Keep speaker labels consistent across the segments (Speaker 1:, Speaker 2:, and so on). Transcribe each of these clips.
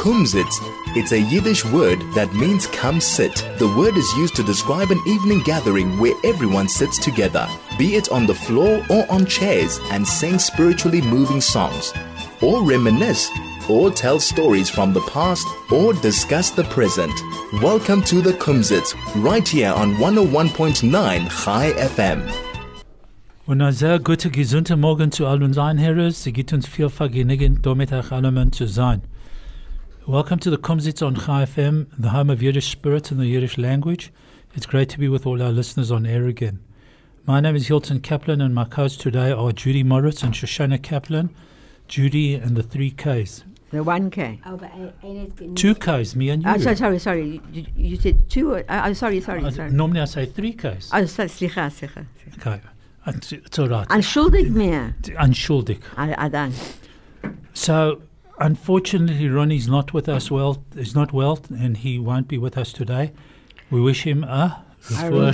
Speaker 1: Kumsitz. It's a Yiddish word that means come sit. The word is used to describe an evening gathering where everyone sits together, be it on the floor or on chairs, and sing spiritually moving songs, or reminisce, or tell stories from the past, or discuss the present. Welcome to the Kumsitz, right here on 101.9 Chai FM.
Speaker 2: Und ein sehr guter, gesunder Morgen zu all unseren Herren. Sie gibt uns viel Vergnügen, da mit euch allen zu sein. Welcome to the Kumsitz on Chai FM, the home of Yiddish spirit and the Yiddish language. It's great to be with all our listeners on air again. My name is Hilton Kaplan, and my co-hosts today are Judy Moritz and Shoshana Kaplan. Judy and the 3 Ks.
Speaker 3: The 1K.
Speaker 4: Oh, but
Speaker 2: 2 Ks, me and you.
Speaker 3: Sorry. You said 2. Sorry.
Speaker 2: Normally I say 3 Ks.
Speaker 3: Slicha.
Speaker 2: Okay. It's all right.
Speaker 3: Entschuldig mir.
Speaker 2: Unschuldig.
Speaker 3: Dank.
Speaker 2: So, unfortunately, Ronnie's not with us well. He's not well, and he won't be with us today. We wish him a refuah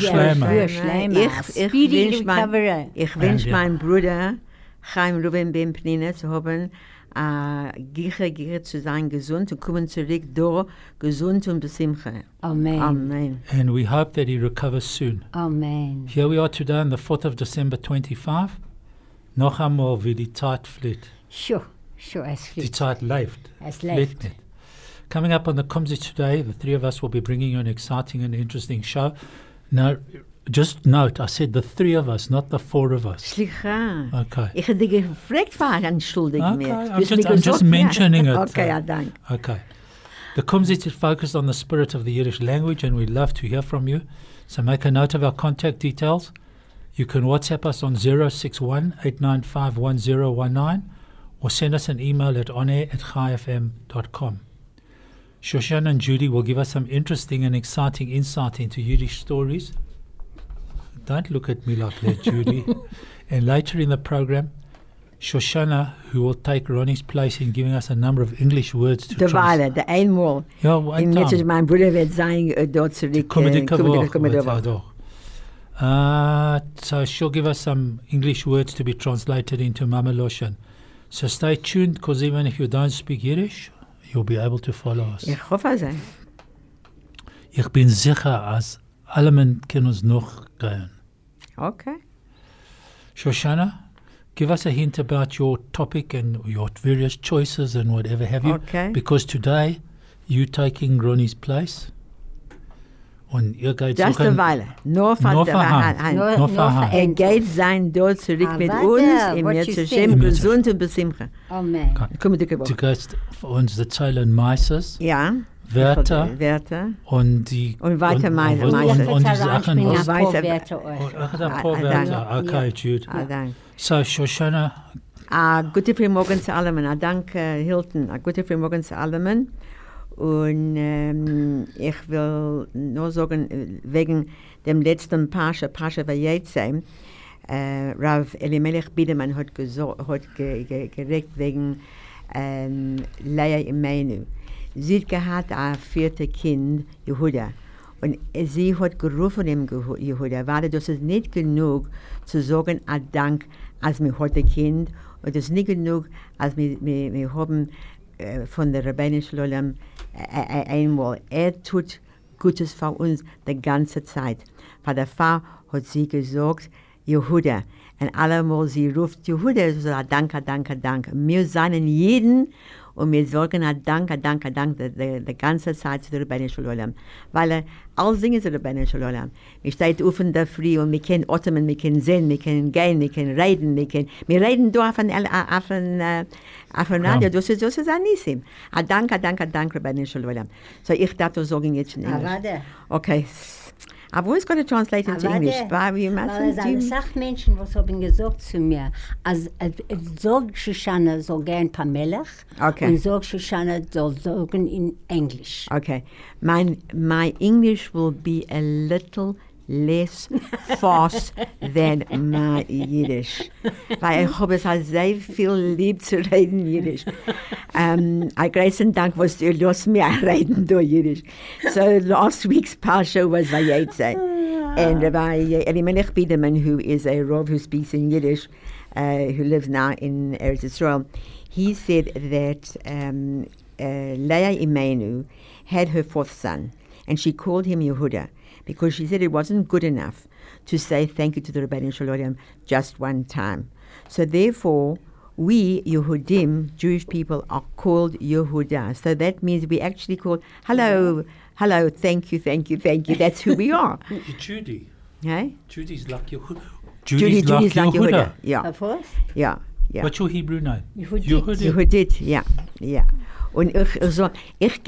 Speaker 2: shlema.
Speaker 3: Ich wünsche meinem Bruder Chaim Ruben Ben Pnina zu haben, Giche zu sein, gesund, zu kommen zurück, da, gesund und besimcha.
Speaker 4: Amen.
Speaker 2: And we hope that he recovers soon.
Speaker 4: Amen.
Speaker 2: Here we are today on the 4th of December 25. Noch einmal wie die Zeit fliegt.
Speaker 4: Sure, es
Speaker 2: Die
Speaker 4: fliegt.
Speaker 2: Zeit läuft.
Speaker 4: Es
Speaker 2: Fliegt
Speaker 4: läuft.
Speaker 2: nicht. Coming up on the Kumsitz today, the 3 of us will be bringing you an exciting and interesting show. Now, just note, I said the 3 of us, not the 4 of us.
Speaker 3: Slicha.
Speaker 2: Okay.
Speaker 3: Ich hätte dich gefragt, war entschuldig mir.
Speaker 2: I'm just mentioning it.
Speaker 3: Okay, dank.
Speaker 2: Okay. The Kumsitz is focused on the spirit of the Yiddish language, and we'd love to hear from you. So make a note of our contact details. You can WhatsApp us on 061-895-1019 or send us an email at onair@chaifm.com. Shoshana and Judy will give us some interesting and exciting insight into Yiddish stories. Don't look at me like that, Judy. And later in the program, Shoshana, who will take Ronnie's place in giving us a number of English words to
Speaker 3: Derweil, der einmal.
Speaker 2: Ja, ein
Speaker 3: Jetzt
Speaker 2: Time.
Speaker 3: mein Bruder wird sein, dort zurück.
Speaker 2: So she'll give us some English words to be translated into Mameloshan. So stay tuned, because even if you don't speak Yiddish, you'll be able to follow us.
Speaker 3: Ich hoffe so.
Speaker 2: Ich bin sicher, als alle men können uns noch gehen.
Speaker 3: Okay.
Speaker 2: Shoshana, give us a hint about your topic and your various choices and whatever have you.
Speaker 3: Okay.
Speaker 2: Because today, you're taking Ronnie's place. Und ihr geht
Speaker 3: Just a while. Nur
Speaker 2: Nur
Speaker 3: Er geht sein dort zurück mit uns, im Yetzirah, gesund und besimcha.
Speaker 4: Amen.
Speaker 3: Komm mit dir
Speaker 2: Du gehst für uns erzählen Meises,
Speaker 3: Ja.
Speaker 2: Wörter
Speaker 3: Und weiter Meises.
Speaker 2: und die Sachen,
Speaker 3: Ja,
Speaker 2: was...
Speaker 3: weiß
Speaker 2: Ein paar Wörter. Okay, Jude.
Speaker 3: Dank.
Speaker 2: So, Shoshana,
Speaker 3: Gute Frühmorgen zu allen. Danke, Hilton. Gute Frühmorgen zu allen. Und ich will nur sagen, wegen dem letzten Pascha Vayetze, Rav Elimelech Biedermann hat geregt wegen Leah Imenu. Sie hat gehabt ein 4. Kind, Jehuda. Und sie hat gerufen dem Jehuda, weil das ist nicht genug zu sagen, Dank, als wir heute Kind, und das ist nicht genug, als wir haben von der Rabbeinischen Olam einmal. Tut Gutes für uns die ganze Zeit. Bei der Frau hat sie gesagt, Jehuda. Und allemal sie ruft Jehuda, so Danke. Wir seien jeden und wir sagen Danke die ganze Zeit zu der Rabbeinischen Olam. Weil alle Dinge zu der Rabbeinischen Olam. Wir stehen auf in der Früh und wir können atmen, wir können sehen, wir können gehen, wir können reden, wir reden da auf Radio, das ist ein Nissim. Danke, Rabbeinischen Olam. So ich darf das sagen jetzt in Englisch. Okay. I've always got to translate into English.
Speaker 4: Weil es eine Sachmenschen, was haben gesagt zu mir, als sag Shoshana soll gehen per Melech, und sag Shoshana soll sagen in English.
Speaker 3: Okay. My English will be a little less fast than my Yiddish. Weil ich habe es halt sehr viel lieb zu reden Yiddish. Ein großen Dank, was du lässt mir reden durch Yiddish. So last week's Parsha was Vayetze. And Rabbi Elimelech Biederman, who is a Rav who speaks in Yiddish, who lives now in Eretz Yisrael, he said that Leah Imenu had her fourth son, and she called him Yehuda because she said it wasn't good enough to say thank you to the Rebbeinu Shalom just one time. So therefore, we Yehudim, Jewish people, are called Yehuda. So that means we actually call hello, thank you. That's who we are.
Speaker 2: Judy.
Speaker 3: Hey?
Speaker 2: Judy's like Yehuda.
Speaker 3: Judy's like Yehuda. Yeah.
Speaker 4: Of course.
Speaker 3: Yeah.
Speaker 2: What's your Hebrew name?
Speaker 3: Yehudit. Ja. Und ich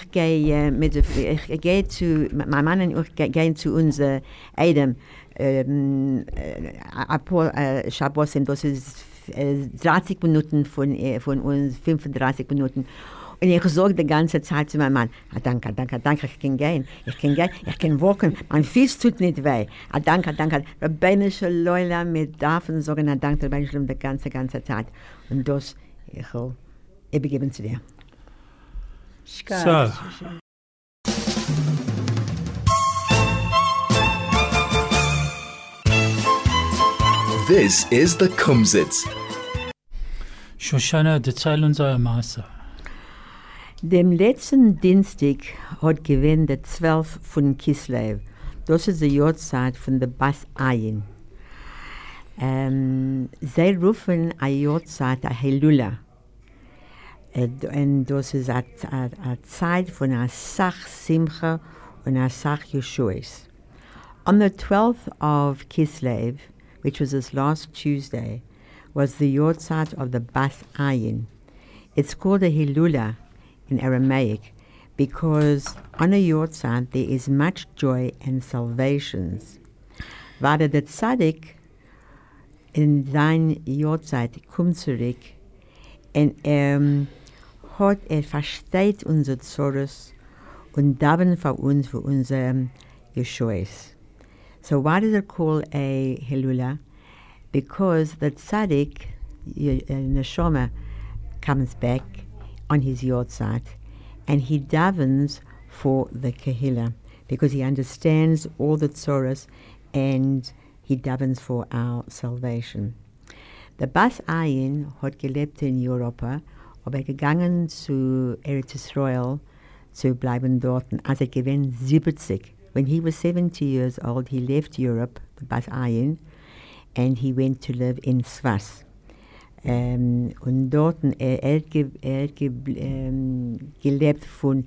Speaker 3: gehe zu, mein Mann und ich gehen zu unser Eidem, Shabbosim, das ist 30 Minuten von uns, 35 Minuten. Und ich sage die ganze Zeit zu meinem Mann, danke, ich kann gehen, ich kann walken, mein Fuß tut nicht weh. Danke. Rabbeinu Shalom, wir dürfen sagen, danke, Rabbeinu Shalom, die ganze Zeit. Und das, ich will übergeben zu dir.
Speaker 2: So.
Speaker 1: This is the Kumsitz.
Speaker 2: Shoshana, erzähl uns euer Maße.
Speaker 3: Dem letzten Dienstag hat gewähnt der 12 von Kislev. Das ist die Jahrzeit von der Bas Ayin. Sie rufen eine Jahrzeit a Helula. Und das ist eine Zeit von einer Sach Simcha und einer Sach Yeshuas. On the 12th of Kislev, which was this last Tuesday, was the Yortzeit of the Bas Ayin. It's called a Hilula in Aramaic because on a Yortzeit there is much joy and salvations. Warte der Tzaddik in sein Yortzeit kommt zurück und versteht unsere Zorros und daven für uns für unsere Yeshuas. So why does it call a Hilula? Because the tzaddik, Neshama, comes back on his Yortzeit and he davens for the Kehillah because he understands all the Tzoros and he davens for our salvation. The Bas Ayin hat gelebt in Europa, aber gegangen zu Eretz Israel zu bleiben dort, als gewinnt 70. When he was 70 years old, he left Europe, the Bas Ayin, and he went to live in Svas. Und dort hat gelebt von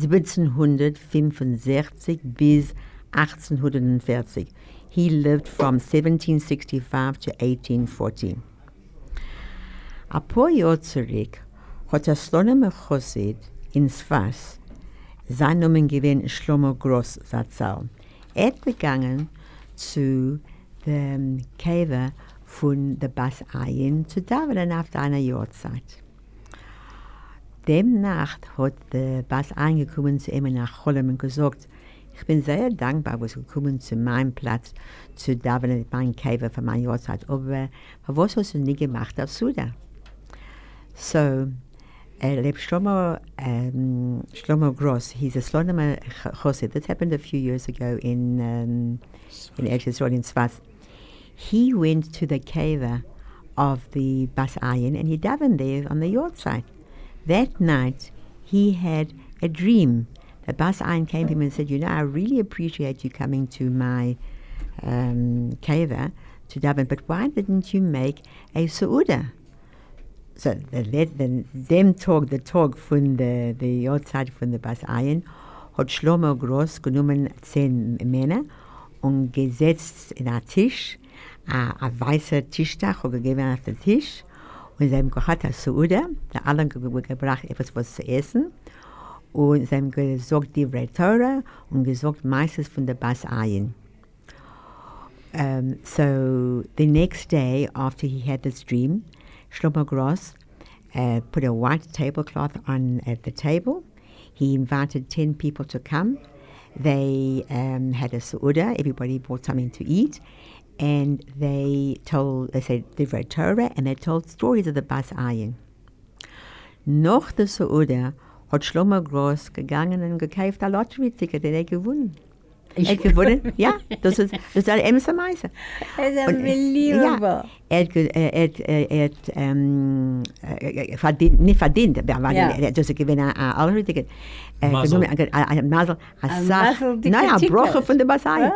Speaker 3: 1765 bis 1840. He lived from 1765 to 1814. A paar Jahre zurück hat Slonim Chossid in Svas sein Namen gewinnt Shlomo Gross Zatzal. Gegangen zu dem Kever von der Bas Ayin zu davenen auf einer Jahrzeit. Dem Nacht hat der Bas Ayin gekommen zu ihm nach Cholem und gesagt, ich bin sehr dankbar, was gekommen zu meinem Platz zu davenen mein Kever für meine Jahrzeit. Aber was hast du nicht gemacht auf Suda? So, Shlomo Gross, he's a Slonim Chossid. This happened a few years ago in Eretz Yisrael in Svas. He went to the cave of the Bas Ayin and he davened there on the Yortzeit. That night, he had a dream. The Bas Ayin came to him and said, I really appreciate you coming to my cave to daven, but why didn't you make a Seudah? So the talk von der Yortzeit von der Bas Ayin hat Shlomo Gross genommen 10 Männer und gesetzt in einen Tisch, ein weißer Tischtag und gegeben auf den Tisch und sie haben gehabt eine Seudah, da alle gebracht etwas zu essen und sie haben gesagt die Torah und gesagt meistens von der Bas Ayin. So the next day after he had this dream, Shlomo Gross put a white tablecloth on at the table. He invited 10 people to come. They had a seudah. Everybody brought something to eat. And they said Divrei Torah, and they told stories of the Bas Ayin. Nach der Seudah hat Shlomo Gross gegangen und gekauft ein Lottery-Ticket, den gewonnen. Gewonnen? Ja, das ist ein Emerson Meiser.
Speaker 4: It's unbelievable.
Speaker 3: Ja, nicht verdient, aber das gewinnen ein Lottery-Ticket.
Speaker 2: Mazel.
Speaker 3: Ein Mazel, ein Bruch von der Basai.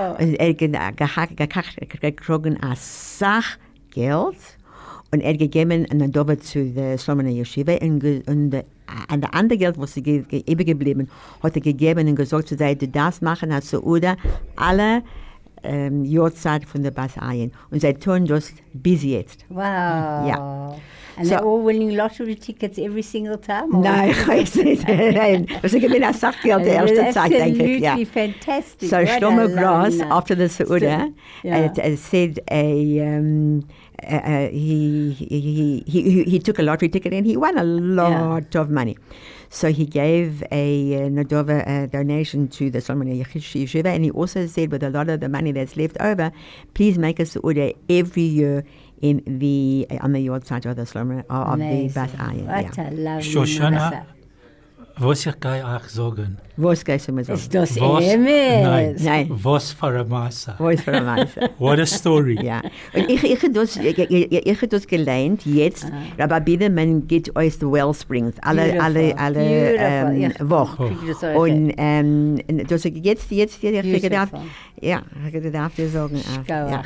Speaker 3: Gekriegt eine Sach Geld und gegeben eine Dove zu der Solomon Yeshiva und der andere Geld, was sie übergeblieben, hat gegeben und gesagt zu sein, du darfst machen als Suuda alle Jahrzeit von der Basayen. Und sie tun das bis jetzt.
Speaker 4: Wow.
Speaker 3: Ja.
Speaker 4: And they're all winning lottery tickets every single time?
Speaker 3: Nein, ich weiß nicht. Nein, das ist ein Sachgeld der erste Zeit, denke ich.
Speaker 4: Absolutely fantastic.
Speaker 3: So Shlomo Gross, after the Suuda, said he took a lottery ticket and he won a lot of money. So he gave a Nodova donation to the Solomon Yeshiva, and he also said, with a lot of the money that's left over, please make a Suuda every year on the Yortzeit of the Solomon of the Bas Ayin.
Speaker 4: What a lovely
Speaker 2: Shoshana, was ich gehe auch sagen?
Speaker 3: Was gehst du mir sagen?
Speaker 4: Ist das Emes?
Speaker 3: Nein.
Speaker 2: Was für eine Masse.
Speaker 3: Was für eine Masse.
Speaker 2: What a story.
Speaker 3: Ja. Und ich habe das gelernt jetzt, aber bitte, man geht aus den Wellsprings, alle Wochen. Und das jetzt, ich habe gedacht, ja, ich habe gedacht, wir sagen, ja.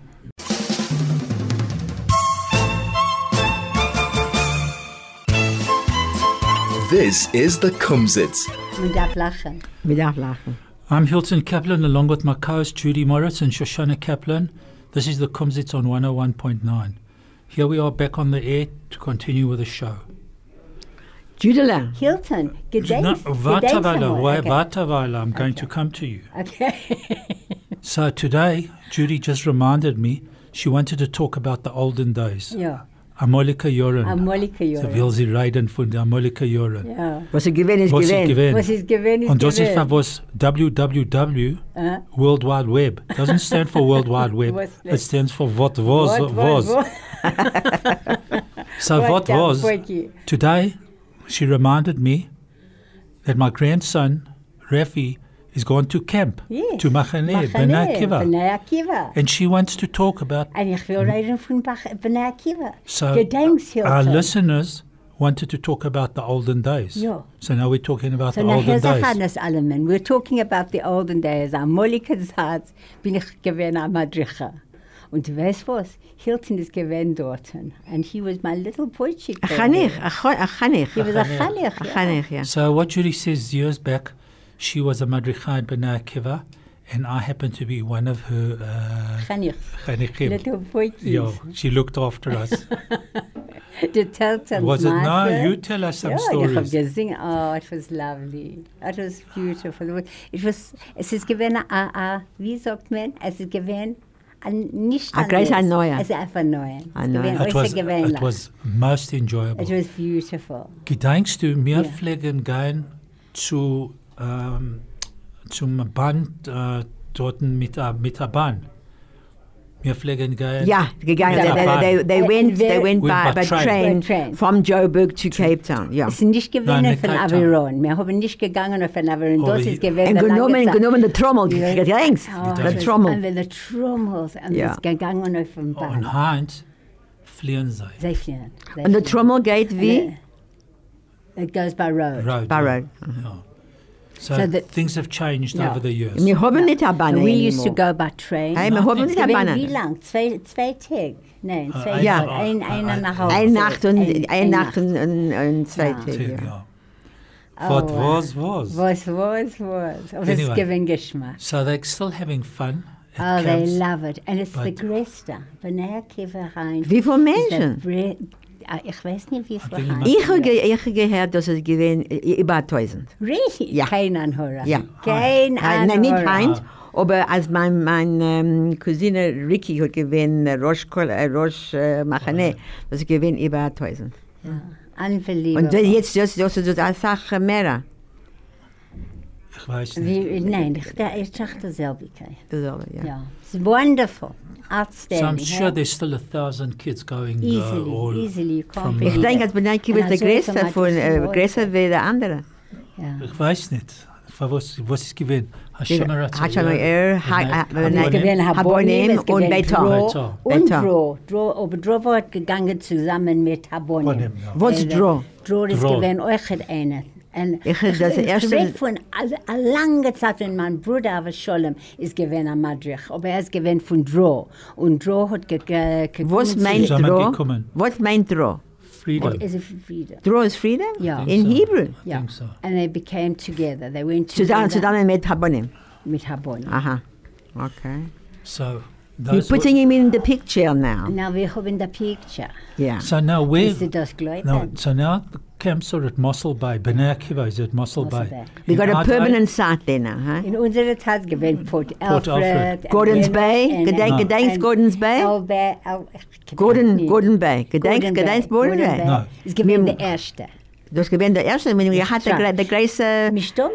Speaker 1: This is the Kumsitz.
Speaker 4: Man darf lachen.
Speaker 2: I'm Hilton Kaplan, along with my co-host Judy Morris and Shoshana Kaplan. This is the Kumsitz on 101.9. Here we are back on the air to continue with the show.
Speaker 3: Judela.
Speaker 4: Hilton,
Speaker 2: Warte weile, I'm going to come to you.
Speaker 4: Okay.
Speaker 2: So today, Judy just reminded me, she wanted to talk about the olden days.
Speaker 4: Ja.
Speaker 2: Amolika Joren.
Speaker 4: Joren.
Speaker 2: Sie will sie reden von der Amolika Joren.
Speaker 4: Ja.
Speaker 3: Was sie gewinnt, ist gewinnt.
Speaker 4: Was ist gewinnt, ist
Speaker 2: Und das ist was www, World Wide Web. Doesn't stand for World Wide Web. It stands for what was. So what was. Today, she reminded me that my grandson, Rafi, is going to camp, to Machane, Bnei Akiva. And she wants to talk about...
Speaker 4: And ich will reden von Bnei Akiva.
Speaker 2: So our listeners wanted to talk about the olden days.
Speaker 4: Yeah.
Speaker 2: So now we're talking about the olden days.
Speaker 4: We're talking about the olden days. Am Molike Zeit bin ich gewesen am Madricha. Und du weißt was? Hilton ist gewesen dort. And he was my little poetry.
Speaker 3: A chanich.
Speaker 4: He was a chanich.
Speaker 3: Yeah.
Speaker 2: So what Judy says years back, she was a madricha in Bnei Akiva, and I happened to be one of her chanichim.
Speaker 4: Little poetry.
Speaker 2: Yeah, she looked after us.
Speaker 4: To tell some
Speaker 2: Was it? No, you tell us some stories.
Speaker 4: Ich habe gesungen. Oh, it was lovely. It was beautiful. Es ist gewesen, wie sagt man, es ist gewesen, nicht
Speaker 3: ein neuer.
Speaker 4: Es ist einfach neu.
Speaker 2: It was most enjoyable.
Speaker 4: It was beautiful.
Speaker 2: Gedenkst du, wir pflegen gehen zum Band dort mit der Bahn? Wir pflegen gehen.
Speaker 3: Ja, gegangen. They went by train from Joburg to Cape Town. Ja.
Speaker 4: Es ist nicht gewesen von Aviron. Wir haben nicht gegangen von Aviron. Das ist gewesen.
Speaker 3: Und genommen die Trommel. Längst. Die Trommel.
Speaker 4: Die Trommels. Und es ist gegangen von Bahn.
Speaker 2: Und Hand fliehen sie.
Speaker 4: Sie fliehen.
Speaker 3: Und die Trommel geht wie?
Speaker 4: It goes by road.
Speaker 3: By road.
Speaker 2: Yeah. So things have changed over the years.
Speaker 3: Wir haben nicht eine Bahn.
Speaker 4: We used to go by train.
Speaker 3: Hey, wir haben nicht eine Bahn.
Speaker 4: Wie lang? Zwei Tage? Nein, eine Nacht.
Speaker 3: Eine Nacht und 2 Tage.
Speaker 2: What was.
Speaker 4: Aber es gibt Geschmack.
Speaker 2: So they're still having fun.
Speaker 4: Oh, they love it. And it's the größte. Bnei Akiva rein.
Speaker 3: Wie viele Menschen?
Speaker 4: Ich weiß nicht, wie viel.
Speaker 3: Ich habe gehört, dass es über 1000.
Speaker 4: Really?
Speaker 3: Ja.
Speaker 4: Kein Anhörer.
Speaker 3: Ja.
Speaker 4: Kein Anhörer.
Speaker 3: Nein, nicht Heint, aber als mein Cousine Ricky hat gewinnt, Rosh Machane, das gewinnt über 1000.
Speaker 4: Ja. Unbelievable.
Speaker 3: Und jetzt das ist eine Sache mehr.
Speaker 2: Ich weiß nicht.
Speaker 4: Nein, ich dachte dasselbe.
Speaker 3: Dasselbe, ja.
Speaker 4: Ja. It's wonderful. Outstanding.
Speaker 2: So I'm sure there's still 1,000 kids going
Speaker 4: easily.
Speaker 3: Ich denke, als Bnei Akiva ist der größte wie der andere.
Speaker 4: Ja.
Speaker 2: Ich weiß nicht. was ist gewesen?
Speaker 3: Hashomer Habonim und Betor.
Speaker 4: Und Dro. Aber Dro war gegangen zusammen mit Habonim.
Speaker 3: Was Dro?
Speaker 4: Dro ist gewesen euch eine. Und
Speaker 3: ich das erste
Speaker 4: von eine lange Zeit, wenn mein Bruder aber Scholem ist gewesen am Madrich, aber er ist gewesen von Dro. Und Dro hat
Speaker 3: was meint Dro? Was meint Dro?
Speaker 2: Freedom.
Speaker 4: Is it freedom?
Speaker 3: Dro is freedom?
Speaker 4: Yeah.
Speaker 3: In
Speaker 2: so.
Speaker 3: Hebrew?
Speaker 4: Yeah.
Speaker 2: I think so.
Speaker 4: And they became together. They went together.
Speaker 3: Zusammen mit Habonim.
Speaker 4: Mit Habonim.
Speaker 3: Aha. Okay.
Speaker 2: So
Speaker 3: you're putting him in the picture now.
Speaker 4: Now we have in the picture.
Speaker 3: Yeah.
Speaker 2: So now where? So now the camps are at Mossel Bay. Bnei Akiva is at Mossel Bay.
Speaker 3: We got a permanent site there now, huh?
Speaker 4: In unserer Zeit gewinnt Port Alfred.
Speaker 3: Gordons Bay. Gedenkst Gordons Bay? Gordon Bay. Gedenkst Gordon Bay?
Speaker 2: No.
Speaker 4: Es gewinnt der erste.
Speaker 3: Das gewinnt der erste, wenn wir hatten der große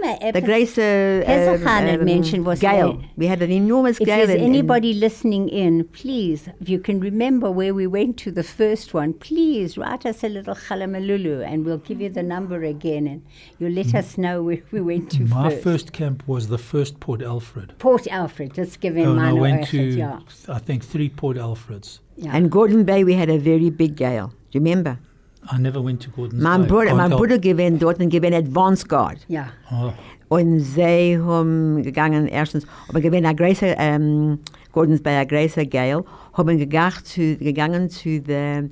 Speaker 4: Menschen was
Speaker 3: gale. We had an enormous gale.
Speaker 4: If there's anybody listening in, please, if you can remember where we went to the first one, please write us a little chalamalulu and we'll give you the number again and you'll let us know where we went to
Speaker 2: My
Speaker 4: first.
Speaker 2: first camp was the first Port Alfred.
Speaker 4: Port Alfred, just giving
Speaker 2: I went to, I think, 3 Port Alfreds.
Speaker 3: Yeah. And Gordon Bay, we had a very big gale. Do you remember?
Speaker 2: I never went to Gordon's
Speaker 3: Bay. Mein Bruder gewinnt dort und gewinnt Advanced Guard.
Speaker 4: Ja.
Speaker 2: Oh.
Speaker 3: Und sie haben gegangen, erstens, aber gewinnt ein größer, Gordon's Bay, ein größer Gale, haben gegangen zu the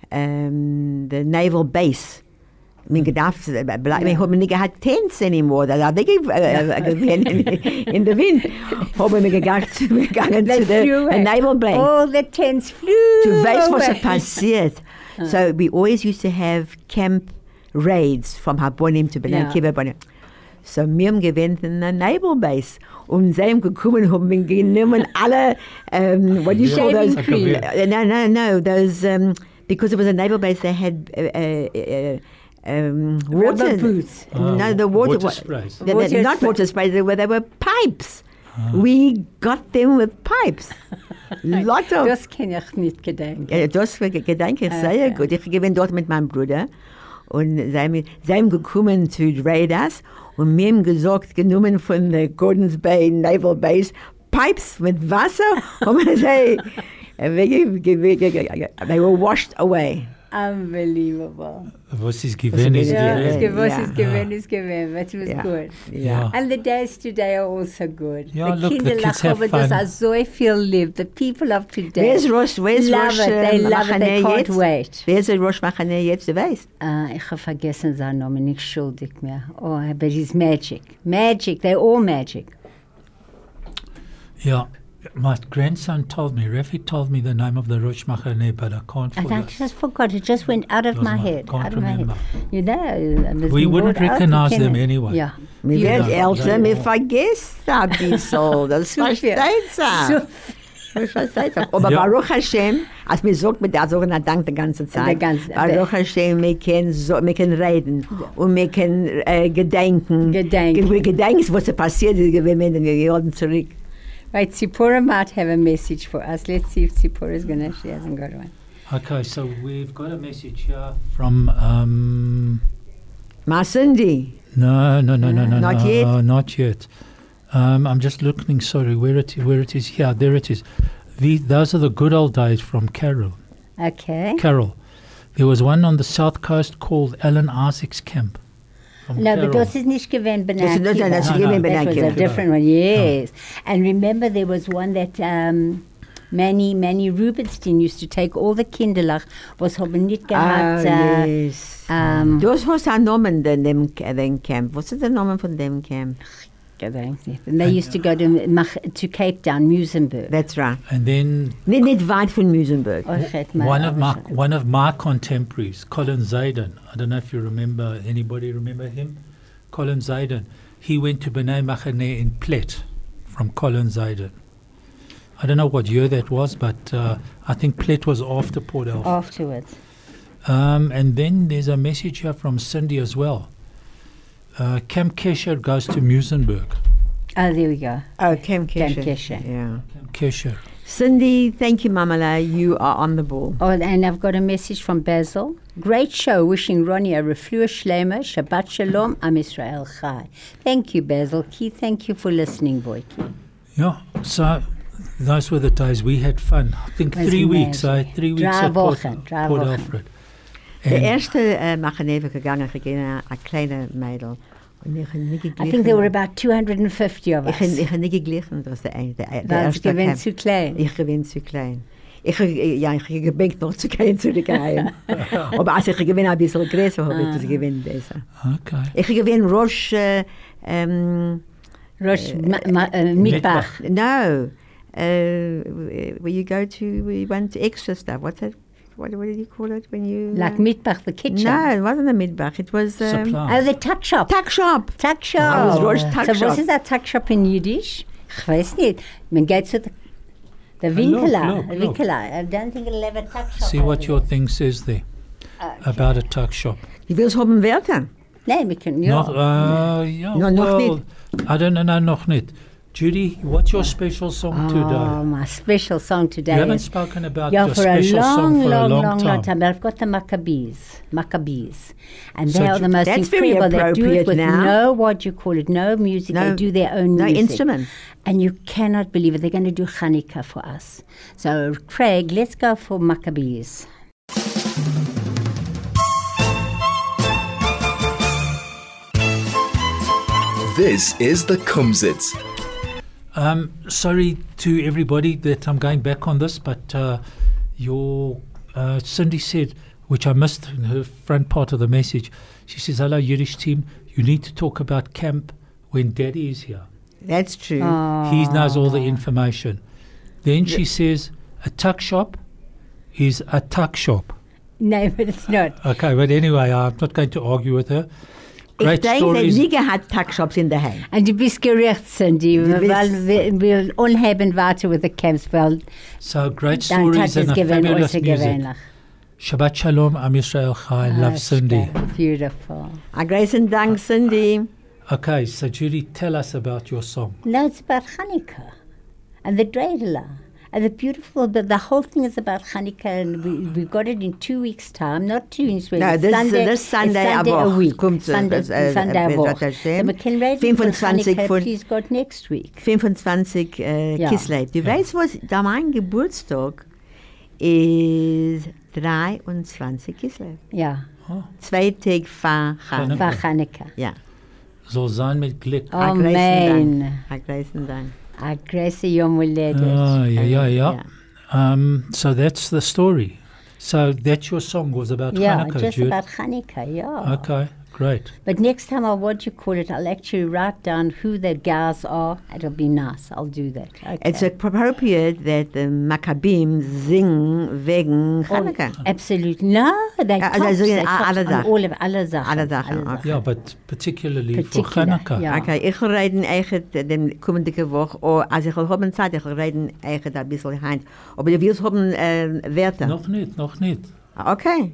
Speaker 3: naval base. Wir haben nicht gehabt Tents anymore. Da habe ich gewinnt in the wind. Haben wir gegangen zu the naval base.
Speaker 4: All the tents flew.
Speaker 3: Du weißt, was passiert. So we always used to have camp raids from Habonim to Bnei Akiva. So wir haben gewinnt in the naval base. Und sie haben gekommen, haben wir genommen alle, what do you call those? No, those, because it was a naval base, they had water
Speaker 4: boots.
Speaker 3: No, the water
Speaker 2: sprays.
Speaker 3: Not water sprays, they were pipes. We got them with pipes. Lot of.
Speaker 4: Das kann ich nicht gedenken.
Speaker 3: Ja, das gedenke ich sehr gut. Ich bin dort mit meinem Bruder und sie haben gekommen zu raid us und wir haben gesagt, genommen von der Gordons Bay Naval Base, Pipes mit Wasser und they were washed away.
Speaker 4: Unbelievable.
Speaker 2: Was ist gewesen, ist gewesen.
Speaker 4: Was ist gewesen, ist gewesen. That was good.
Speaker 3: Yeah.
Speaker 4: And the days today are also good.
Speaker 2: Yeah, look, the kids have fun.
Speaker 4: Das so viel lieb. The people of today
Speaker 3: Where's Rosh
Speaker 4: They love it. They can't wait.
Speaker 3: Wer ist Rosh Machane jetzt, du weißt?
Speaker 4: Ich habe vergessen seinen Namen, nicht schuldig mehr. Oh, but he's magic. Magic, they're all magic.
Speaker 2: Yeah. My grandson told me, Rafi told me the name of the Rosh Machane, but I can't forget.
Speaker 4: I just forgot. It just went out of my head.
Speaker 2: Can't remember.
Speaker 4: You know,
Speaker 2: we wouldn't recognize them anyway.
Speaker 4: Yeah.
Speaker 3: Wir werden älter, wir vergessen ein bisschen. Das versteht sich. Aber Baruch Hashem, als wir sagen, mit der sogenannten Dank die ganze Zeit, Baruch Hashem, wir können reden und wir können gedenken. Wir gedenken, was passiert ist, wenn wir gehen zurück.
Speaker 4: Right, Tzipora might have a message for us. Let's see if Tzipora is going to. She hasn't got one.
Speaker 2: Okay, so we've got a message here from
Speaker 3: Masindi.
Speaker 2: No.
Speaker 3: Not yet?
Speaker 2: Not yet. I'm just looking, sorry, where it is. Here, there it is. Those are the good old days from Carol.
Speaker 4: Okay.
Speaker 2: Carol. There was one on the south coast called Alan Isaac's Camp.
Speaker 4: No, but das ist nicht gewesen Bnei Akiva.
Speaker 3: That
Speaker 4: was a different one, yes. No. And remember there was one that Manny Rubenstein used to take all the Kinderlach, was haben nicht gehabt.
Speaker 3: Yes. Das was ein Name dem Camp. Was ist der Name von dem Camp?
Speaker 4: And they used to go to Cape Town, Muizenberg.
Speaker 3: That's right.
Speaker 2: And then
Speaker 3: nicht weit von Muizenberg.
Speaker 2: One of my contemporaries, Colin Zayden. I don't know if you remember. Anybody remember him? Colin Zayden. He went to Bnei Machane in Plet from Colin Zayden. I don't know what year that was, but I think Plet was after Port Alfred.
Speaker 4: Afterwards.
Speaker 2: And then there's a message here from Cindy as well. Camp Kesher goes to Muizenberg.
Speaker 4: Oh, there we go.
Speaker 3: Oh, Camp Kesher.
Speaker 4: Camp Kesher.
Speaker 3: Yeah.
Speaker 2: Camp Kesher.
Speaker 3: Cindy, thank you, Mamala. You are on the ball.
Speaker 4: Oh, and I've got a message from Basil. Great show. Wishing Ronnie a refluah shlema. Shabbat shalom. Am Israel chai. Thank you, Basil. Keith, thank you for listening, Boyki.
Speaker 2: Yeah, so those were the days we had fun. I think
Speaker 4: Was
Speaker 2: 3 weeks.
Speaker 4: magic.
Speaker 2: I had 3 weeks at Port Alfred.
Speaker 3: De
Speaker 2: And
Speaker 3: eerste Machaneve gegangen, ik een kleine meidel. En ik heb niet geglichen.
Speaker 4: I think there were about 250 of us.
Speaker 3: Ik heb niet geglichen, dat was de
Speaker 4: That's
Speaker 3: eerste
Speaker 4: given
Speaker 3: camp.
Speaker 4: zu klein.
Speaker 3: Ich gewinne zu klein. Ich gebenkt noch zu klein zu den Geheim. Aber als ich gewinne ein bisschen größer, habe ich das gewinnt besser.
Speaker 2: okay.
Speaker 3: Ich gewinne Rosh,
Speaker 4: Rosh Mitbach.
Speaker 3: no, where you go to, we went to extra stuff. What's that? What did you call it when you...
Speaker 4: Like Mitbach, the kitchen.
Speaker 3: No, it wasn't a Midbach. It was...
Speaker 2: Supply.
Speaker 4: Oh, the tuck shop.
Speaker 3: Tuck shop.
Speaker 4: Tuck shop.
Speaker 3: I was Rosh Tuck
Speaker 4: so
Speaker 3: Shop.
Speaker 4: was ist ein tuck shop in Yiddish? Ich weiß nicht. Man geht zu der Winkler.
Speaker 2: look.
Speaker 4: Winkler. I don't think it'll have a tuck shop.
Speaker 2: See what your thing says there about a tuck shop.
Speaker 3: Die willst haben Wörter.
Speaker 4: Nein, wir können, ja.
Speaker 2: Yeah,
Speaker 3: No, noch
Speaker 2: well, I don't know, noch nicht. Judy, what's your special song
Speaker 4: Oh,
Speaker 2: today?
Speaker 4: my special song today
Speaker 2: You haven't
Speaker 4: is...
Speaker 2: spoken about
Speaker 4: Yeah,
Speaker 2: your
Speaker 4: for a
Speaker 2: special song for a long time.
Speaker 4: time. But I've got the Maccabees. And
Speaker 2: So
Speaker 4: they are the most
Speaker 3: that's very
Speaker 4: incredible. They do
Speaker 3: appropriate
Speaker 4: it with
Speaker 3: now.
Speaker 4: no, what you call it, no music. They do their own
Speaker 3: no
Speaker 4: music.
Speaker 3: instrument.
Speaker 4: And you cannot believe it. They're going to do Hanukkah for us. So, Craig, let's go for Maccabees.
Speaker 1: This is the Kumzits.
Speaker 2: Sorry to everybody that I'm going back on this, but your Cindy said, which I missed in her front part of the message, she says, hello, Yiddish team, you need to talk about camp when Daddy is here.
Speaker 3: That's true.
Speaker 2: He knows all the information. Then she says, a tuck shop is a tuck shop.
Speaker 4: No, but it's not.
Speaker 2: Okay, but anyway, I'm not going to argue with her. Great
Speaker 3: Ich denke,
Speaker 2: stories.
Speaker 3: sie hat Tuckshops in der Heim.
Speaker 4: Und du bist gerecht, Cindy, weil wir unheben weiter with the camps, weil
Speaker 2: So great
Speaker 4: dann
Speaker 2: stories
Speaker 4: hat
Speaker 2: and
Speaker 4: es
Speaker 2: a
Speaker 4: gewesen,
Speaker 2: fabulous
Speaker 4: also
Speaker 2: music.
Speaker 4: gewöhnlich.
Speaker 2: Shabbat Shalom, Am Yisrael Chai, love Cindy.
Speaker 4: Beautiful.
Speaker 3: A großen Dank, Cindy.
Speaker 2: Okay, so Judy, tell us about your song.
Speaker 4: No, it's about Hanukkah and the Dreidela. And the whole thing is about Hanukkah, and we've got it in 2 weeks' time, not 2 weeks.
Speaker 3: No, this Sunday
Speaker 4: it's Sunday a week.
Speaker 3: Kommt
Speaker 4: Sunday a week. So we can read it for
Speaker 3: 25
Speaker 4: Hanukkah,
Speaker 3: von-
Speaker 4: please God, next week.
Speaker 3: 25
Speaker 4: Ja.
Speaker 3: Kislev. Du weißt, was da mein Geburtstag ist 23 Kislev.
Speaker 4: Ja,
Speaker 3: 2 Tage vor
Speaker 2: Hanukkah.
Speaker 4: for Hanukkah.
Speaker 3: Ja.
Speaker 2: Soll sein mit Glück.
Speaker 4: Amen.
Speaker 3: A großen Dank.
Speaker 4: A grace Yom Huledet.
Speaker 2: Oh, yeah.
Speaker 3: Ja.
Speaker 2: So that's the story. So that's your song was about
Speaker 4: Yeah,
Speaker 2: Hanukkah,
Speaker 4: just
Speaker 2: Jude.
Speaker 4: about Hanukkah, yeah.
Speaker 2: Okay, great.
Speaker 4: But next time, I'll actually write down who the guys are. It'll be nice. I'll do that. Okay.
Speaker 3: It's appropriate that the Maccabim singen wegen
Speaker 4: Oh,
Speaker 3: Hanukkah.
Speaker 4: absolutely. No, they
Speaker 3: Ja,
Speaker 4: tops,
Speaker 3: also
Speaker 4: they
Speaker 3: alle
Speaker 4: tops on
Speaker 3: Sachen.
Speaker 4: alle Sachen.
Speaker 3: Alle Sachen, okay.
Speaker 2: Yeah, but particularly for
Speaker 4: Particular,
Speaker 2: Hanukkah.
Speaker 4: yeah.
Speaker 3: Okay, ich will reden echt den kommende Woche, oder als ich habe Zeit, ich will reden echt ein bisschen heim. Aber du willst haben Werte?
Speaker 2: Noch nicht.
Speaker 3: Okay.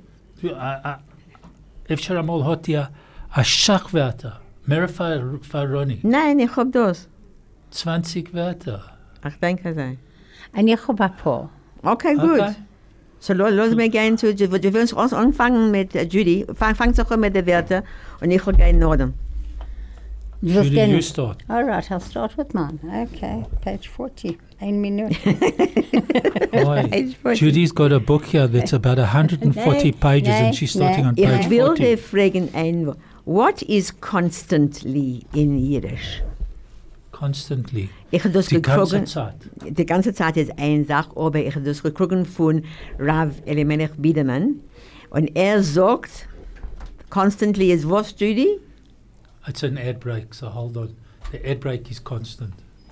Speaker 2: אפשר אמול הותיה השach Wörter. Mehr für Ronny.
Speaker 3: Nein, ich habe das.
Speaker 2: 20 Wörter.
Speaker 3: Ich denke so.
Speaker 4: Und ich habe ein paar.
Speaker 3: Okay, gut.
Speaker 2: Okay.
Speaker 3: So, lass mich gehen zu, wir wollen uns anfangen mit Judy. Fang doch mit den Werten und ich will gehen in Norden.
Speaker 4: Du willst
Speaker 2: Judy,
Speaker 4: gerne-
Speaker 2: you start.
Speaker 4: All right, I'll start with mine. Okay, page 40. 1 minute.
Speaker 2: Boy,
Speaker 3: Page 40.
Speaker 2: Judy's got a book here that's about 140 pages and she's starting on
Speaker 3: Ich
Speaker 2: page
Speaker 3: will
Speaker 2: 40.
Speaker 3: dir fragen ein Wort. What is constantly in Yiddish?
Speaker 2: Constantly.
Speaker 3: Ich habe das
Speaker 2: Die ganze
Speaker 3: gekriegt.
Speaker 2: Zeit.
Speaker 3: Die ganze Zeit ist eine Sache, aber ich habe das gekriegt von Rav Elimelech Biederman. Und er sagt, constantly is was, Judy?
Speaker 2: It's an ad break, so hold on. The ad break is constant.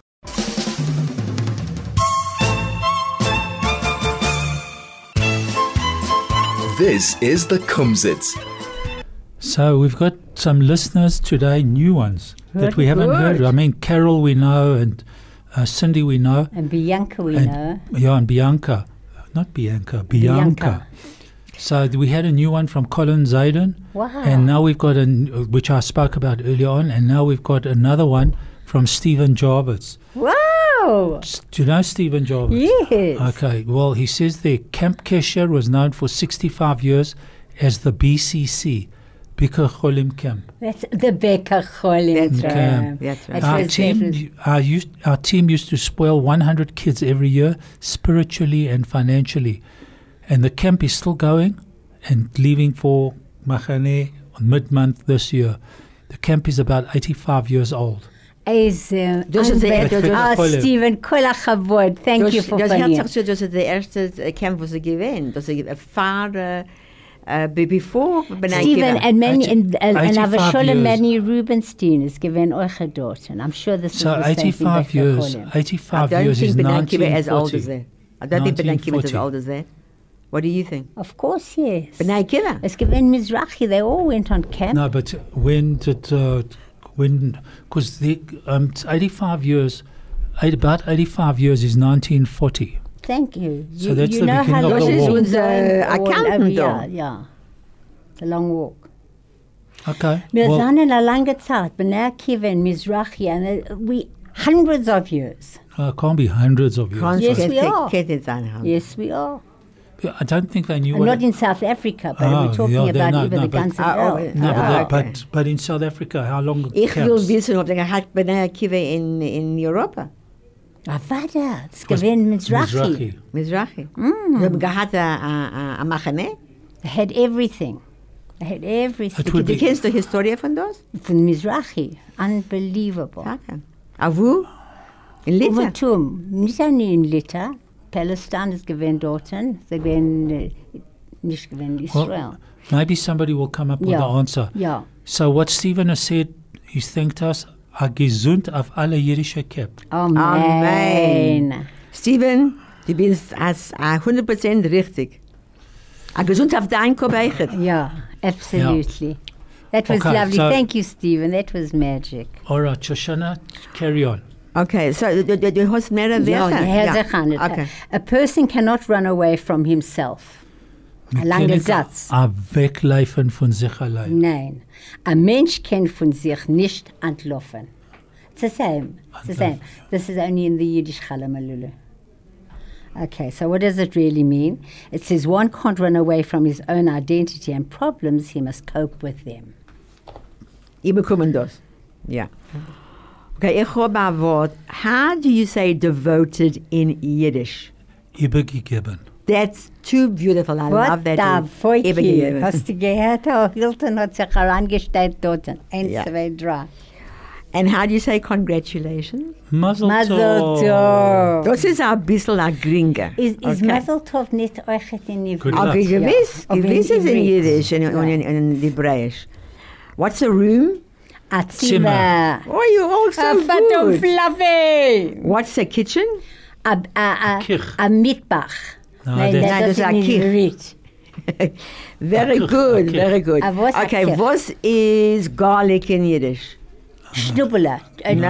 Speaker 1: This is the Kumzits.
Speaker 2: So we've got some listeners today, new ones that we haven't heard. I mean, Carol we know and Cindy we know.
Speaker 4: And Bianca we
Speaker 2: And-
Speaker 4: know.
Speaker 2: Yeah, and Bianca. Not Bianca, Bianca. So we had a new one from Colin Zayden.
Speaker 4: Wow.
Speaker 2: And now we've got, which I spoke about earlier on, and now we've got another one from Stephen Jarvis.
Speaker 3: Wow!
Speaker 4: know.
Speaker 2: Do you know Stephen Jarvis?
Speaker 4: Yes.
Speaker 2: Okay, well, he says there, Camp Kesher was known for 65 years as the BCC, Bikur Cholim Camp.
Speaker 4: That's the Beker Cholim.
Speaker 3: That's
Speaker 2: right.
Speaker 4: camp.
Speaker 3: That's right.
Speaker 2: Our team used to spoil 100 kids every year, spiritually and financially. And the camp is still going and leaving for Machane on mid-month this year. The camp is about 85 years old.
Speaker 4: Stephen, kol achavod. Thank you for
Speaker 3: Das
Speaker 4: coming.
Speaker 3: Herzog das ist der erste Camp, was gewinnt. Das ist Fahrer before B'nai
Speaker 4: Stephen
Speaker 3: Akiva.
Speaker 4: and many and
Speaker 2: 85
Speaker 4: Avashola
Speaker 2: years.
Speaker 4: Manny Rubenstein is given euch dort, and I'm sure this
Speaker 2: So
Speaker 4: is the same
Speaker 2: 85
Speaker 4: thing
Speaker 2: years.
Speaker 3: I
Speaker 2: 85
Speaker 3: don't
Speaker 2: years is
Speaker 3: think B'nai Akiva as old as
Speaker 2: 1940.
Speaker 3: that. I don't think B'nai Akiva is as
Speaker 2: 1940.
Speaker 3: old as that. What do you think?
Speaker 4: Of course, yes.
Speaker 3: B'nai Akiva?
Speaker 4: It's given Mizrahi. They all went on camp.
Speaker 2: No, but when did because it's 85 years, about 85 years is 1940.
Speaker 4: Thank you.
Speaker 2: So that's the
Speaker 4: know
Speaker 2: beginning
Speaker 4: how
Speaker 2: of
Speaker 4: long
Speaker 2: the
Speaker 4: it's
Speaker 2: walk.
Speaker 4: been
Speaker 3: This is
Speaker 4: going
Speaker 3: accountant,
Speaker 4: yeah,
Speaker 3: though.
Speaker 4: yeah. The long walk.
Speaker 2: Okay.
Speaker 4: Wir
Speaker 2: well,
Speaker 4: sind in a lange Zeit, B'nai Akiva and Mizrahi, and we hundreds of years.
Speaker 2: it can't be hundreds of years.
Speaker 4: Yes,
Speaker 2: but
Speaker 4: we are.
Speaker 3: are.
Speaker 4: Yes, we are.
Speaker 2: I don't think they knew
Speaker 4: And
Speaker 2: what.
Speaker 4: not in South Africa, but
Speaker 2: Ah,
Speaker 4: we're talking
Speaker 2: yeah,
Speaker 4: about
Speaker 2: no,
Speaker 4: even
Speaker 2: no,
Speaker 4: the
Speaker 2: but-
Speaker 4: ganze
Speaker 3: Ah,
Speaker 4: Welt.
Speaker 3: oh,
Speaker 2: no,
Speaker 3: Ah,
Speaker 2: but,
Speaker 3: okay.
Speaker 2: but in South Africa, how long?
Speaker 3: Ich will
Speaker 2: camps?
Speaker 3: wissen, ob der hat B'nai Akiva in Europa.
Speaker 4: Ah, warte, es
Speaker 2: Was-
Speaker 4: gewinnt Mizrahi.
Speaker 3: Mizrahi. Sie haben gehabt a Machane.
Speaker 4: They had everything. They had everything.
Speaker 2: It would
Speaker 3: Du
Speaker 2: be-
Speaker 3: kennst die Historie von das?
Speaker 4: Von Mizrahi. Unbelievable.
Speaker 3: Okay. A wo? In Lita?
Speaker 4: Overtum. Nicht nur in Lita. Palestine ist gewinnt dort. Sie gewinnt nicht gewinnt Israel.
Speaker 2: Well, maybe somebody will come up with
Speaker 4: Yeah.
Speaker 2: the answer.
Speaker 4: Ja.
Speaker 2: So what Stephen has said, he's thanked us. A gesund auf alle jüdische Camp.
Speaker 4: Amen.
Speaker 3: Amen. Steven, du bist als 100% richtig. A gesund auf dein Kopf eichert.
Speaker 4: Yeah, absolutely. That was
Speaker 2: Okay,
Speaker 4: lovely.
Speaker 2: so-
Speaker 4: Thank you, Stephen. That was magic.
Speaker 2: All right, Shoshana, carry on.
Speaker 3: Okay, so du hast mehrere
Speaker 4: Ja,
Speaker 3: Wörter.
Speaker 4: Herr Zechan.
Speaker 3: Okay.
Speaker 4: A person cannot run away from himself. Ein langer Satz.
Speaker 2: A weglaufen von sich allein.
Speaker 4: Nein. Ein Mensch kann von sich nicht entlaufen. It's the same. It's the same. This is only in the Yiddish Chalamalulu. Okay, so what does it really mean? It says one can't run away from his own identity and problems, he must cope with them.
Speaker 3: Ich bekomme das. Ja. Okay, ich habe ein Wort. How do you say devoted in Yiddish?
Speaker 2: Übergegeben.
Speaker 3: That's too beautiful. I love that.
Speaker 4: da
Speaker 3: word.
Speaker 4: Feuchi.
Speaker 3: Übergegeben.
Speaker 4: Hast du gehört? Oh, Hilton hat sich herangestellt dort. 1,
Speaker 3: Ja.
Speaker 4: 2, 3.
Speaker 3: And how do you say congratulations?
Speaker 2: Mazel
Speaker 4: Mazel
Speaker 2: tov.
Speaker 4: tov.
Speaker 3: Das ist ein bisschen ein Gringer.
Speaker 4: Is
Speaker 3: Okay.
Speaker 4: Mazel Tov nicht euch in Ivrit?
Speaker 2: Good
Speaker 3: Aber
Speaker 2: luck.
Speaker 3: gewiss,
Speaker 4: Ja, aber
Speaker 3: gewiss
Speaker 4: in
Speaker 3: ist in
Speaker 4: Ivrit.
Speaker 3: Jiddisch und in Hebräisch. What's a room?
Speaker 4: A
Speaker 2: Zimmer.
Speaker 4: Zimmer.
Speaker 3: Oh, you all so
Speaker 4: A Baton
Speaker 3: good.
Speaker 4: Fluffy.
Speaker 3: What's a kitchen?
Speaker 4: A
Speaker 2: Kirch.
Speaker 4: Mitbach.
Speaker 2: No,
Speaker 4: Nein,
Speaker 2: that's-
Speaker 3: Nein, das ist
Speaker 4: das
Speaker 3: ein
Speaker 4: ist
Speaker 3: Kirch.
Speaker 4: Ivrit.
Speaker 3: Very
Speaker 2: Okay,
Speaker 3: good,
Speaker 2: okay.
Speaker 3: very good.
Speaker 4: Was a
Speaker 3: Okay,
Speaker 4: Kirch?
Speaker 3: was is garlic in Yiddish?
Speaker 4: Schnubbele.
Speaker 3: No.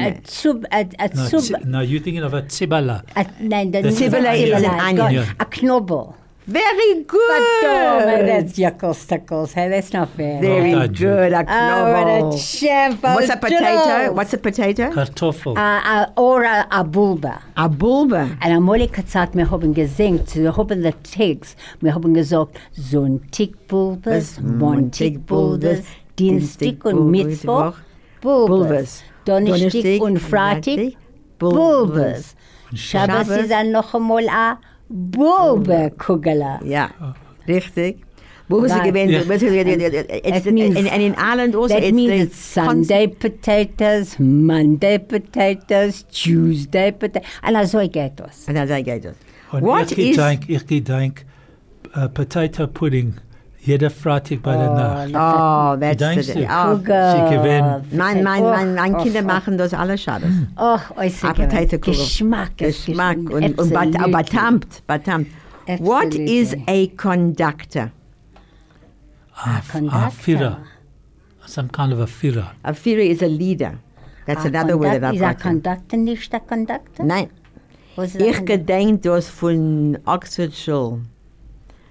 Speaker 2: No, you're thinking of a tzibala.
Speaker 4: Nein, das
Speaker 2: The
Speaker 4: ist
Speaker 3: Zwiebeln
Speaker 4: ein
Speaker 3: is an
Speaker 4: Zwiebeln.
Speaker 3: onion.
Speaker 2: Yeah.
Speaker 4: A Knobbel.
Speaker 3: Very good.
Speaker 4: That's yuckles. Hey, that's not fair.
Speaker 3: Very
Speaker 2: Well done,
Speaker 3: good. A
Speaker 4: Oh, what a
Speaker 3: knobbel.
Speaker 4: champ.
Speaker 3: What's a potato? What's a potato?
Speaker 2: Kartoffel.
Speaker 4: Or a bulba.
Speaker 3: A bulba.
Speaker 4: Und einmal Zeit, wir haben gesingt, wir haben die Text, wir haben gesagt, Sonntag-Bulbes, Montag-Bulbes, Dienstag und Mittwoch, Bulbes, Donnerstag und Freitag, Bulbes. Schabbos ist dann noch einmal a Bulbe-Kugela.
Speaker 3: Ja, richtig. Bulbas
Speaker 4: Right.
Speaker 3: gewinnt.
Speaker 4: It means-
Speaker 3: And in Ireland also,
Speaker 4: That
Speaker 3: it's
Speaker 4: means
Speaker 3: the
Speaker 4: it's Sunday potatoes, Monday potatoes, Tuesday potatoes, und so geht das.
Speaker 3: And as I get it.
Speaker 2: Und
Speaker 3: What
Speaker 2: ich
Speaker 3: is...
Speaker 2: gedenk Potato Pudding. Jeder Freitag bei der Nacht.
Speaker 3: Oh, that's
Speaker 2: Gedenkst
Speaker 3: the...
Speaker 2: du?
Speaker 3: Oh.
Speaker 2: Sie gewinnt.
Speaker 3: Mein Kinder machen das alle Shabbos.
Speaker 4: Oh, äußerst
Speaker 3: Potato-Kugel.
Speaker 4: Geschmack.
Speaker 3: Geschmack und
Speaker 4: Absolutely.
Speaker 3: batamt. What is
Speaker 4: Absolutely.
Speaker 3: a conductor?
Speaker 2: A
Speaker 4: conductor.
Speaker 2: Führer. Some kind of a Führer.
Speaker 3: A Führer is a leader. That's another word that
Speaker 4: Is
Speaker 3: I've
Speaker 4: a
Speaker 3: got.
Speaker 4: conductor nicht a conductor?
Speaker 3: Nein,
Speaker 4: Was ist a
Speaker 3: ich
Speaker 4: conductor?
Speaker 3: gedenk das von Oxford Schule.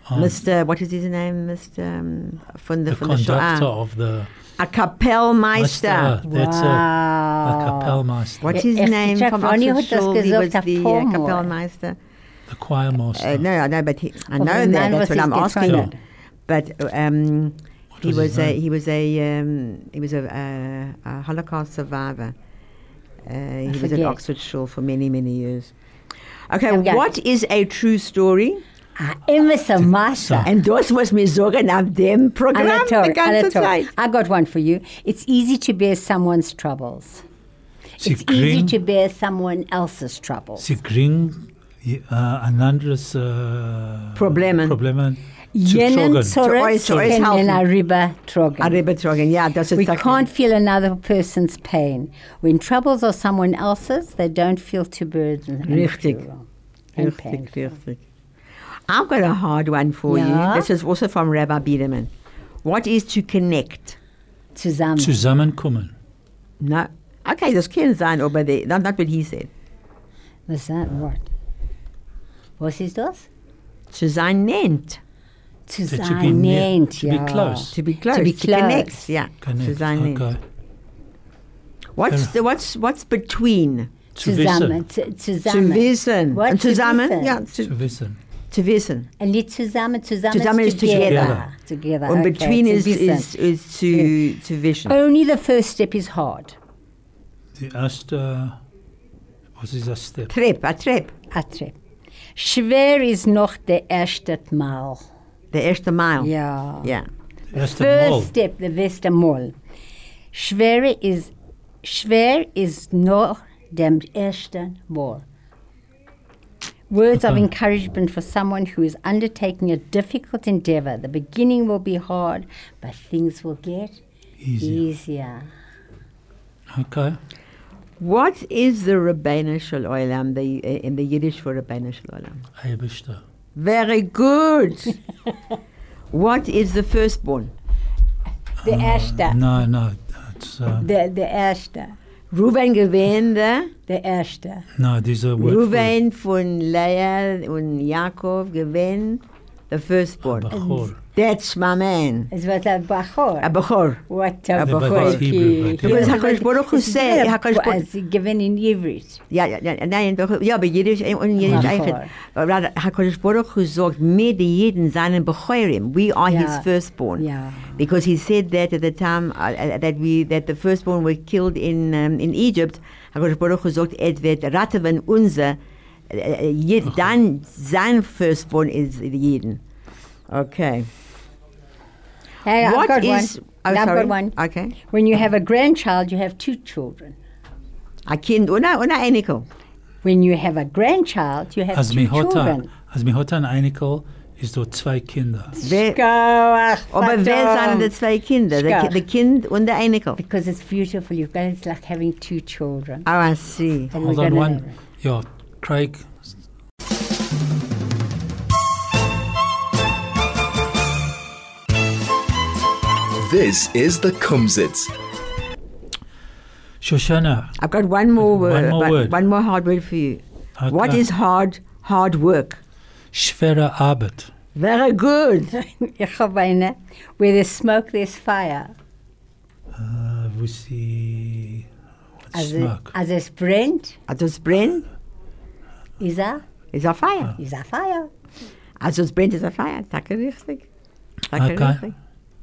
Speaker 3: Mr. What is his name? Mr. Von
Speaker 2: the
Speaker 3: von der
Speaker 2: conductor
Speaker 3: Shoah.
Speaker 2: of the
Speaker 3: A Kapellmeister.
Speaker 2: That's a Kapellmeister.
Speaker 3: What's his name
Speaker 4: Jack
Speaker 3: from
Speaker 4: Ronnie
Speaker 3: Oxford
Speaker 4: hat das
Speaker 3: Schule? He was
Speaker 4: gesagt,
Speaker 3: the
Speaker 4: a Paul
Speaker 3: Kapellmeister.
Speaker 2: The choir master.
Speaker 3: No, I know, but I know
Speaker 4: the
Speaker 3: that.
Speaker 4: man
Speaker 3: That's
Speaker 4: was
Speaker 3: what I'm
Speaker 4: his
Speaker 3: asking.
Speaker 2: guitar.
Speaker 3: But he
Speaker 2: was his
Speaker 3: was
Speaker 2: name?
Speaker 3: a Holocaust survivor. He was at
Speaker 4: forget.
Speaker 3: Oxford Schule for many, many years. Okay,
Speaker 4: Okay.
Speaker 3: what is a true story?
Speaker 4: Immer so Master.
Speaker 3: And das was mir sagen auf dem Programm die ganze Zeit.
Speaker 4: I got one for you. It's easy to bear someone's troubles.
Speaker 2: Sie
Speaker 4: It's easy
Speaker 2: kriegen-
Speaker 4: to bear someone else's troubles.
Speaker 2: Sie kriegen ein anderes
Speaker 3: Problemen.
Speaker 4: Jenen
Speaker 2: tragen.
Speaker 3: Zu euch
Speaker 4: Zoris
Speaker 3: helfen.
Speaker 4: können Arriba tragen.
Speaker 3: Betrogen, ja, das ist
Speaker 4: We
Speaker 3: так.
Speaker 4: can't feel another person's pain. When troubles are someone else's, they don't feel too burdened. and
Speaker 3: Richtig.
Speaker 4: cruel and
Speaker 3: Richtig,
Speaker 4: painful.
Speaker 3: richtig. I've got a hard one for
Speaker 4: Ja.
Speaker 3: you. This is also from Rabbi Biederman. What is to connect?
Speaker 4: Zusammen.
Speaker 2: Zusammenkommen.
Speaker 3: No. Okay, das kann sein, aber not what he said.
Speaker 4: Was that? What? Was ist das?
Speaker 3: Zu sein nennt.
Speaker 2: to be
Speaker 4: Zusammen,
Speaker 2: near, to be
Speaker 4: ja.
Speaker 2: close.
Speaker 3: To be close.
Speaker 4: To be
Speaker 3: To connect.
Speaker 4: close.
Speaker 3: Yeah.
Speaker 2: Connect.
Speaker 3: Zu sein nennt.
Speaker 2: Okay.
Speaker 3: What's between?
Speaker 2: Zu
Speaker 4: Zusammen.
Speaker 2: wissen.
Speaker 3: Zu
Speaker 4: Zusammen.
Speaker 3: wissen.
Speaker 4: What?
Speaker 3: Und zusammen?
Speaker 4: Zu wissen.
Speaker 3: Ja,
Speaker 2: Zu wissen.
Speaker 3: zu wissen.
Speaker 4: And nicht zusammen. Zusammen,
Speaker 3: Zusammen
Speaker 4: is
Speaker 3: is
Speaker 4: together. Together.
Speaker 3: Und
Speaker 4: okay,
Speaker 3: between
Speaker 4: zu
Speaker 3: is
Speaker 4: wissen.
Speaker 3: to vision.
Speaker 4: Only the first step is hard.
Speaker 2: Die erste, was ist das Step?
Speaker 3: A trip.
Speaker 4: Atre. Schwer ist noch der erste Mal.
Speaker 3: Der erste Mal.
Speaker 4: Ja.
Speaker 3: Ja.
Speaker 2: Erste
Speaker 4: First
Speaker 2: Mal.
Speaker 4: step, the erste Mal. Schwer ist noch dem ersten Mal. Words of
Speaker 2: Okay.
Speaker 4: encouragement for someone who is undertaking a difficult endeavor. The beginning will be hard, but things will get easier.
Speaker 2: Okay.
Speaker 3: What is the Rabbeinu Shel Olam, in the Yiddish for Rabbeinu Shel Olam?
Speaker 2: Eibishter.
Speaker 3: Very good. What is the firstborn?
Speaker 4: The erste.
Speaker 2: No. It's,
Speaker 4: The erste.
Speaker 3: Ruven gewähnte.
Speaker 4: Der erste.
Speaker 2: no, dieser Wort.
Speaker 3: Ruven von Leah und Jakob gewähnt. The firstborn.
Speaker 2: Bachor.
Speaker 3: That's my man.
Speaker 4: Es wird ein Bachor.
Speaker 3: A Bechor.
Speaker 4: What
Speaker 3: A
Speaker 4: a
Speaker 3: Bachor.
Speaker 2: But it's Hebrew, but
Speaker 3: Because HaKadosh Baruch Hu said, HaKadosh Baruch
Speaker 4: Sie gewinnen in Ivrit.
Speaker 3: ja, nein, doch, ja, aber Jiddisch und Jiddisch
Speaker 4: Bachor.
Speaker 3: eigentlich. Aber HaKadosh Baruch Hu sagt, wir die Jeden seinen Bechorim. We are
Speaker 4: Ja.
Speaker 3: his firstborn.
Speaker 4: Ja.
Speaker 3: Because he said that at the time that the firstborn were killed in Egypt. HaKadosh Baruch Hu sagt, wird raten, wenn unser, dann sein firstborn ist Jeden. Okay.
Speaker 4: Hey, I've
Speaker 3: What
Speaker 4: got
Speaker 3: is?
Speaker 4: one.
Speaker 3: Oh,
Speaker 4: I've
Speaker 3: sorry.
Speaker 4: got one.
Speaker 3: Okay.
Speaker 4: When you have a grandchild, you have two children.
Speaker 3: A Kind und ein Enkel.
Speaker 4: When you have a grandchild, you have
Speaker 2: Als
Speaker 4: two
Speaker 2: mi hat
Speaker 4: children.
Speaker 2: ein Einikel, ist dort zwei Kinder.
Speaker 3: Aber wer sind die zwei Kinder?
Speaker 4: Schkach.
Speaker 3: Der Kind und der Enkel.
Speaker 4: Because it's beautiful. You've got, it's like having two children.
Speaker 3: Oh, I see.
Speaker 4: And
Speaker 2: Hold
Speaker 4: we're
Speaker 2: on
Speaker 4: gonna
Speaker 2: one.
Speaker 4: have it.
Speaker 2: Ja, Craig.
Speaker 1: This is the Kumsitz.
Speaker 2: Shoshana.
Speaker 3: I've got one more word.
Speaker 2: more word.
Speaker 3: One more hard word for you.
Speaker 2: Okay.
Speaker 3: What is hard work?
Speaker 2: Schwere Arbeit.
Speaker 3: Very good.
Speaker 4: Ich habe eine. Where there's smoke, there's fire.
Speaker 2: Wo sie... Smoke.
Speaker 4: Als es brennt,
Speaker 3: Also es brennt,
Speaker 4: ist
Speaker 3: ist ein Feuer.
Speaker 4: a fire.
Speaker 3: Also es brennt, ist ein Feuer. Danke richtig. Danke
Speaker 2: Okay.
Speaker 3: richtig.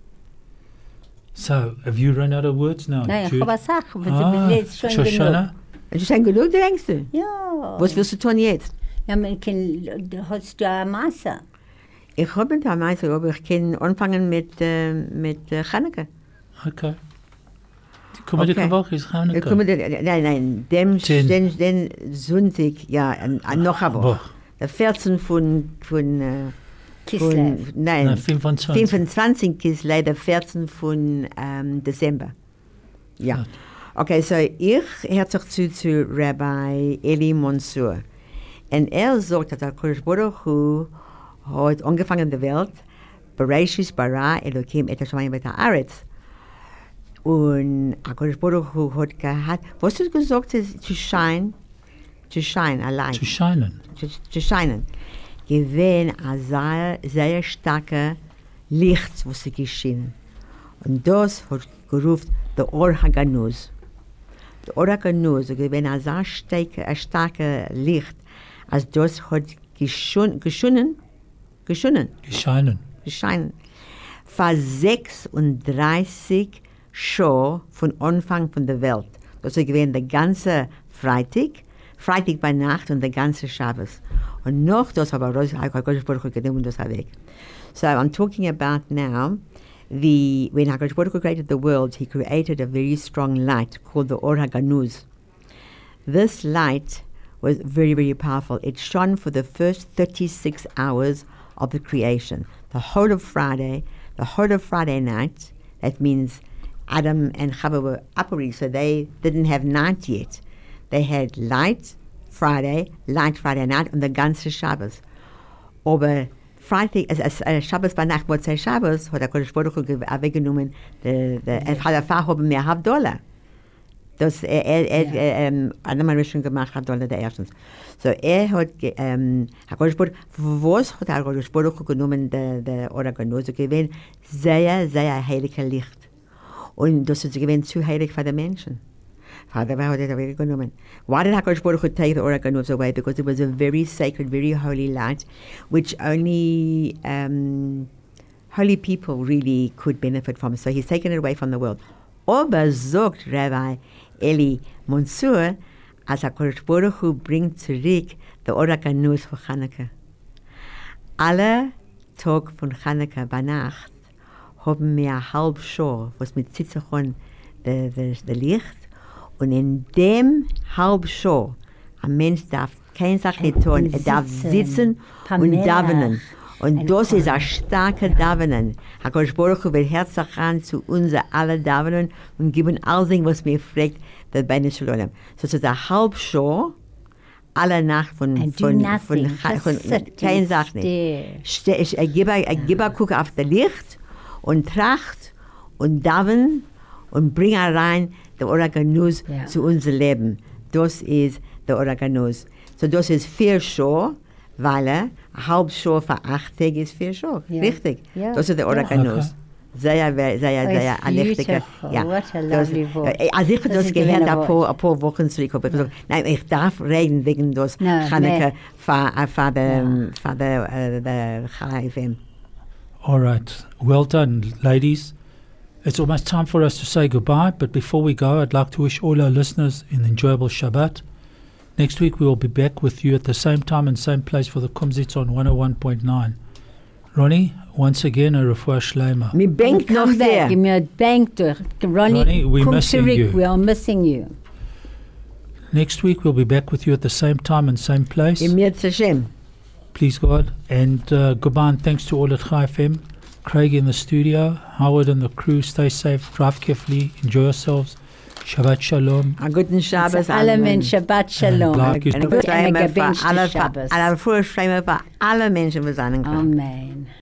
Speaker 2: So, have you run out of words now?
Speaker 4: Nein, ich
Speaker 2: Jude?
Speaker 4: habe eine Sache. Aber sie ist schon genug.
Speaker 2: Shoshana?
Speaker 3: Ist schon genug, denkst du?
Speaker 4: Ja.
Speaker 3: Was willst du tun jetzt?
Speaker 4: Ja, man kann, hast du eine Masse?
Speaker 3: Ich habe nicht am meisten, aber ich kann anfangen mit Chanukah.
Speaker 2: Okay. Die kommende Woche ist Hanukkah.
Speaker 3: Nein, den Sonntag, ja, noch eine Woche. Der 14 von
Speaker 4: Kislev.
Speaker 2: Na, 25.
Speaker 3: 25 Kislev, der 14 von Dezember. Ja. Okay, so ich höre sich zu Rabbi Eli Mansour. Und sagt, dass HaKadosh Baruch Hu hat angefangen in der Welt, Bereshis bara Elokim et ha-shamayim et haaretz. Und HaKadosh Baruch Hu hat gehabt, was hast du gesagt, to shine a light.
Speaker 2: To shinen.
Speaker 3: To shinen. gewesen ein sehr, sehr starker Licht, was sie geschienen. Und das hat gerufen, der Or HaGanuz. Der Or HaGanuz, gewesen ein sehr starker Licht, als das hat gescheinen. Für 36 Show von Anfang von der Welt. Das ist gewesen der ganze Freitag bei Nacht und der ganze Shabbos. Und noch das aber das genommen das weg. So I'm talking about now when HaKadosh Baruch Hu created the world, he created a very strong light called the Or HaGanuz. This light was very, very powerful. It shone for the first 36 hours of the creation. The whole of Friday night, that means Adam and Chava were uppery, so they didn't have night yet. They had light Friday night, und der ganze Shabbos. Aber Freitag, Shabbos bei Nacht, Motzei Shabbos, hat HaKadosh Baruch Hu weggenommen, Halafah haben mehr $1. Das einmal Rishon gemacht, $1 der erstens. So hat HaKadosh Baruch Hu, was hat HaKadosh Baruch Hu genommen, der Or HaGanuz, gewesen sehr, sehr heiliger Licht. Und das ist gewesen zu heilig für die Menschen. Father hat er genommen. Why did HaKadosh Baruch Hu take the Or HaGanuz away? Because it was a very sacred, very holy light, which only holy people really could benefit from. So he's taken it away from the world. Aber sagt Rabbi Eli Monsur, als HaKadosh Baruch Hu bringt zurück the Or HaGanuz für Chanukah. Alle Tag von Chanukah bei Nacht haben wir eine halbe Show, was mit Zitzachon der Licht. Und in dem halb Show, ein Mensch darf keine Sache nicht tun, er darf sitzen und davenen. Und das ist ein starker Davenen. HaKadosh Baruch Hu wird herzlich ran zu uns alle davenen und geben all Dinge, was mir fragt, der Beine Shalom. So es ist eine halb Show, alle Nacht von keine Sache nicht. Ich gebe gucke auf das Licht und tracht und daven und bringe rein der Or HaGanuz zu unserem Leben. Das ist der Or HaGanuz. So das ist 4 Show, weil eine halbe Show für 8 Tage ist 4 Show. Richtig. Ja. Das ist der Or HaGanuz. Sehr anlichtiger. Ja.
Speaker 4: What a lovely voice.
Speaker 3: Als ich das gehört ein paar Wochen zurück, habe ich gesagt, nein, ich darf reden wegen das Chanukah für der Chai-FM.
Speaker 2: All right. Well done, ladies. It's almost time for us to say goodbye, but before we go, I'd like to wish all our listeners an enjoyable Shabbat. Next week, we will be back with you at the same time and same place for the Kumzits on 101.9. Ronnie, once again, a refuah shleima.
Speaker 3: Me bank noch there.
Speaker 4: Me bank durch. Ronnie,
Speaker 2: we're missing you.
Speaker 4: We are missing you.
Speaker 2: Next week, we'll be back with you at the same time and same place.
Speaker 3: Im Yetz Hashem.
Speaker 2: Please, God. And goodbye and thanks to all at Chai FM. Craig in the studio, Howard and the crew, stay safe, drive carefully, enjoy yourselves. Shabbat Shalom.
Speaker 3: A guten Shabbos.
Speaker 4: Alle Menschen, Shabbat Shalom.
Speaker 3: Alle Menschen, wir sagen.
Speaker 4: Amen.